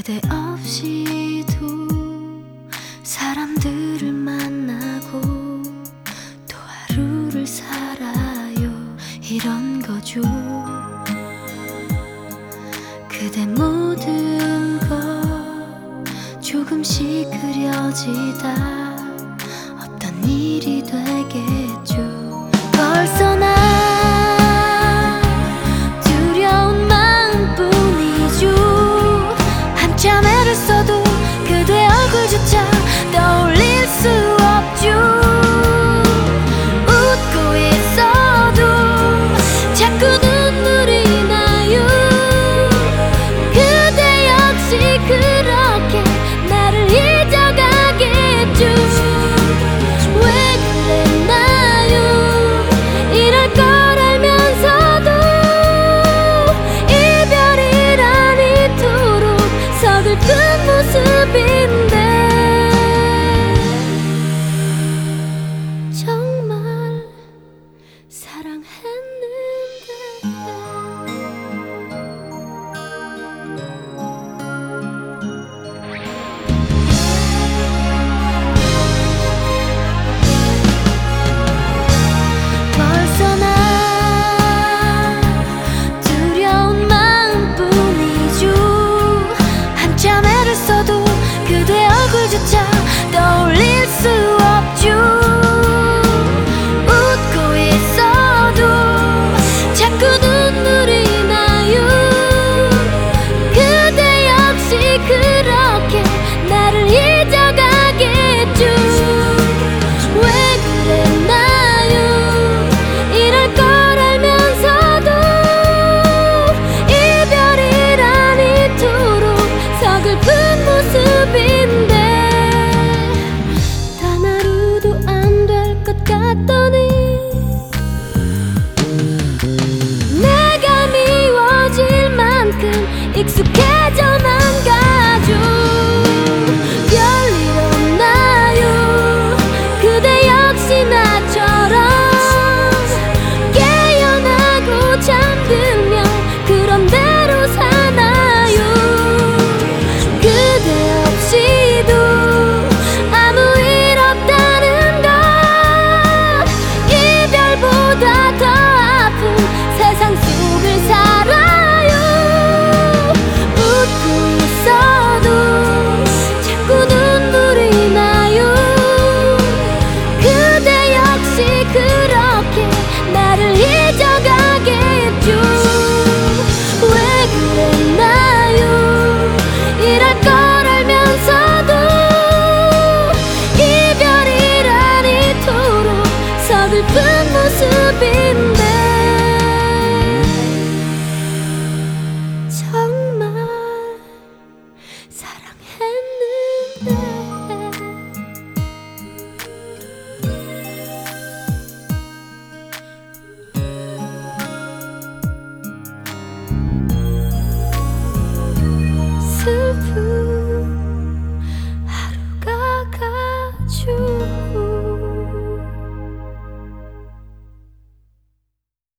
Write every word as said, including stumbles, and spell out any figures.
그대 없이도 사람들을 만나고 또 하루를 살아요. 이런 거죠. 그대 모든 것 조금씩 그려지다 어떤 일이 되겠죠. 벌써 나 두려운 마음뿐이죠. 한참 애를 써도 그대 얼굴조차 떠올릴 수 없죠. 웃고 있어도 자꾸 눈물이 나요. 그대 역시 그렇게 나를 잊어가겠죠. 왜 그랬나요? 이럴 걸 알면서도 이별이란 이토록 서글픈 모습인데 정말 사랑했는데. 벌써 나 두려운 마음뿐이죠. 한참 애를 써도 그대 얼굴조차 떠올릴 수 없죠. 웃고 있어도 자꾸 눈물이 나요. 그대 역시 그렇게 나를 잊어가겠죠. 왜 그랬나요? 이럴 걸 알면서도 이별이란 이토록 서글픈 모습인데 단 하루도 안 될 것 같더니 내가 미워질 만큼 익숙해